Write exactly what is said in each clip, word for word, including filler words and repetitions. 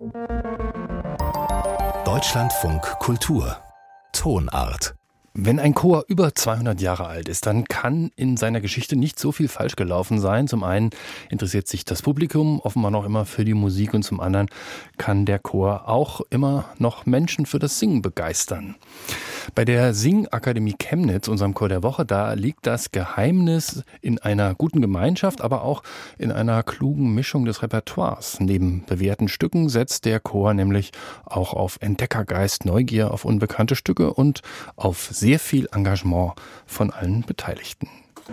Deutschlandfunk Kultur Tonart. Wenn ein Chor über zweihundert Jahre alt ist, dann kann in seiner Geschichte nicht so viel falsch gelaufen sein. Zum einen interessiert sich das Publikum offenbar noch immer für die Musik und zum anderen kann der Chor auch immer noch Menschen für das Singen begeistern. Bei der Singakademie Chemnitz, unserem Chor der Woche, da liegt das Geheimnis in einer guten Gemeinschaft, aber auch in einer klugen Mischung des Repertoires. Neben bewährten Stücken setzt der Chor nämlich auch auf Entdeckergeist, Neugier auf unbekannte Stücke und auf sehr viel Engagement von allen Beteiligten.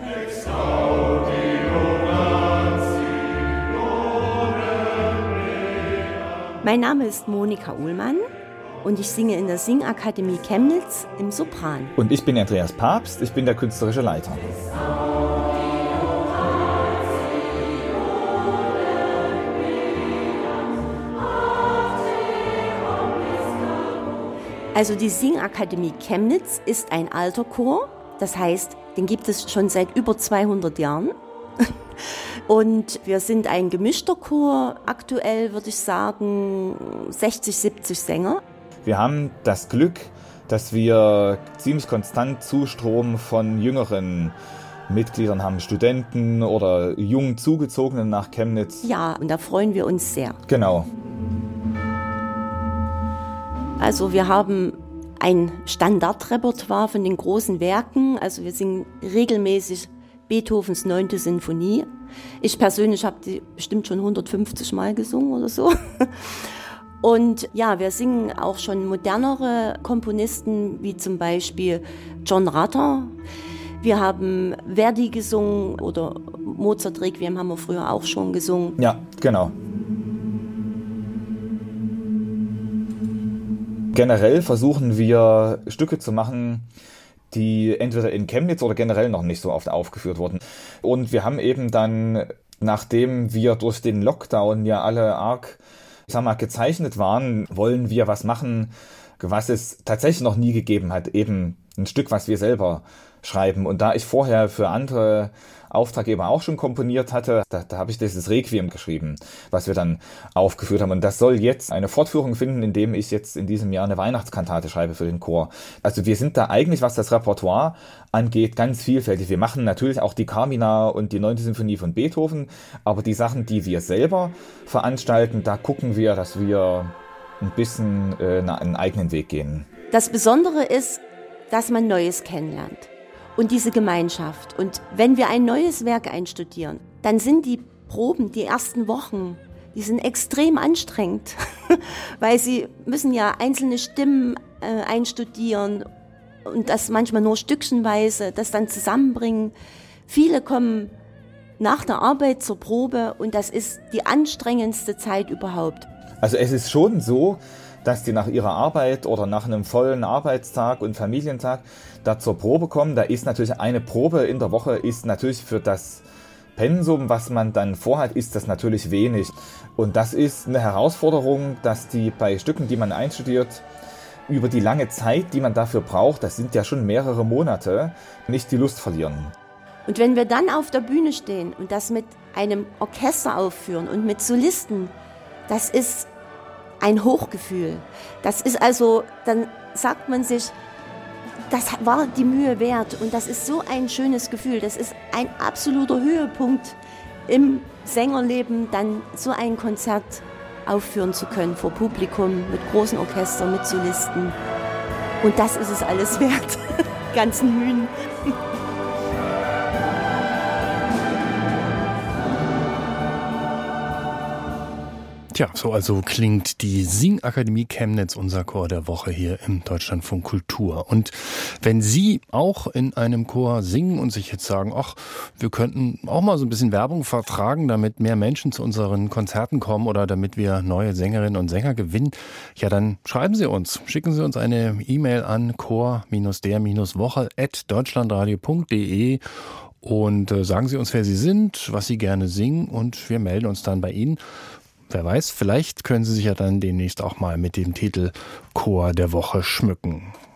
Mein Name ist Monika Uhlmann und ich singe in der Singakademie Chemnitz im Sopran. Und ich bin Andreas Papst, ich bin der künstlerische Leiter. Also die Singakademie Chemnitz ist ein alter Chor, das heißt, den gibt es schon seit über zweihundert Jahren. Und wir sind ein gemischter Chor, aktuell würde ich sagen sechzig, siebzig Sänger. Wir haben das Glück, dass wir ziemlich konstant Zustrom von jüngeren Mitgliedern haben, Studenten oder jungen Zugezogenen nach Chemnitz. Ja, und da freuen wir uns sehr. Genau. Also wir haben ein Standardrepertoire von den großen Werken. Also wir singen regelmäßig Beethovens neunte Sinfonie. Ich persönlich habe die bestimmt schon hundertfünfzig Mal gesungen oder so. Und ja, wir singen auch schon modernere Komponisten, wie zum Beispiel John Rutter. Wir haben Verdi gesungen oder Mozart Requiem haben wir früher auch schon gesungen. Ja, genau. Generell versuchen wir Stücke zu machen, die entweder in Chemnitz oder generell noch nicht so oft aufgeführt wurden. Und wir haben eben dann, nachdem wir durch den Lockdown ja alle arg, ich sag mal, gezeichnet waren, wollen wir was machen, was es tatsächlich noch nie gegeben hat. Eben ein Stück, was wir selber schreiben. Und da ich vorher für andere Auftraggeber auch schon komponiert hatte, da, da habe ich dieses Requiem geschrieben, was wir dann aufgeführt haben. Und das soll jetzt eine Fortführung finden, indem ich jetzt in diesem Jahr eine Weihnachtskantate schreibe für den Chor. Also wir sind da eigentlich, was das Repertoire angeht, ganz vielfältig. Wir machen natürlich auch die Carmina und die neunte Sinfonie von Beethoven, aber die Sachen, die wir selber veranstalten, da gucken wir, dass wir ein bisschen äh, einen eigenen Weg gehen. Das Besondere ist, dass man Neues kennenlernt. Und diese Gemeinschaft. Und wenn wir ein neues Werk einstudieren, dann sind die Proben, die ersten Wochen, die sind extrem anstrengend, weil sie müssen ja einzelne Stimmen äh, einstudieren und das manchmal nur stückchenweise, das dann zusammenbringen. Viele kommen nach der Arbeit zur Probe und das ist die anstrengendste Zeit überhaupt. Also es ist schon so, dass die nach ihrer Arbeit oder nach einem vollen Arbeitstag und Familientag da zur Probe kommen. Da ist natürlich eine Probe in der Woche, ist natürlich für das Pensum, was man dann vorhat, ist das natürlich wenig. Und das ist eine Herausforderung, dass die bei Stücken, die man einstudiert, über die lange Zeit, die man dafür braucht, das sind ja schon mehrere Monate, nicht die Lust verlieren. Und wenn wir dann auf der Bühne stehen und das mit einem Orchester aufführen und mit Solisten, das ist ein Hochgefühl. Das ist also, dann sagt man sich, das war die Mühe wert und das ist so ein schönes Gefühl. Das ist ein absoluter Höhepunkt im Sängerleben, dann so ein Konzert aufführen zu können vor Publikum, mit großen Orchestern, mit Solisten. Und das ist es alles wert, ganzen Mühen. Tja, so also klingt die Singakademie Chemnitz, unser Chor der Woche hier im Deutschlandfunk Kultur. Und wenn Sie auch in einem Chor singen und sich jetzt sagen, ach, wir könnten auch mal so ein bisschen Werbung vertragen, damit mehr Menschen zu unseren Konzerten kommen oder damit wir neue Sängerinnen und Sänger gewinnen, ja, dann schreiben Sie uns. Schicken Sie uns eine E-Mail an chor der woche at deutschlandradio punkt de und äh, sagen Sie uns, wer Sie sind, was Sie gerne singen und wir melden uns dann bei Ihnen. Wer weiß, vielleicht können Sie sich ja dann demnächst auch mal mit dem Titel Chor der Woche schmücken.